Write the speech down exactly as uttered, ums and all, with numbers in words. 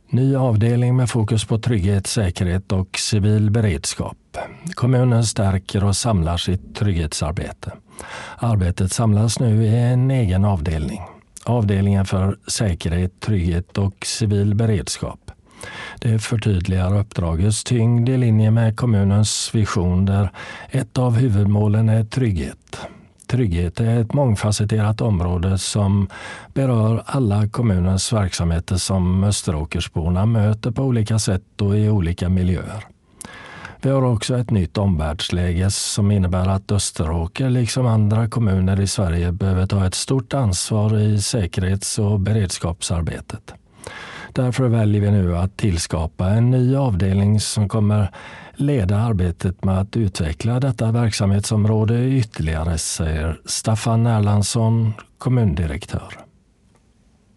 Ny avdelning med fokus på trygghet, säkerhet och civil beredskap. Kommunen stärker och samlar sitt trygghetsarbete. Arbetet samlas nu i en egen avdelning. Avdelningen för säkerhet, trygghet och civil beredskap. Det förtydligar uppdragets tyngd i linje med kommunens vision där ett av huvudmålen är trygghet. Trygghet är ett mångfacetterat område som berör alla kommunens verksamheter som Österåkersborna möter på olika sätt och i olika miljöer. Vi har också ett nytt omvärldsläge som innebär att Österåker liksom andra kommuner i Sverige behöver ta ett stort ansvar i säkerhets- och beredskapsarbetet. Därför väljer vi nu att tillskapa en ny avdelning som kommer leda arbetet med att utveckla detta verksamhetsområde ytterligare, säger Staffan Erlandsson, kommundirektör.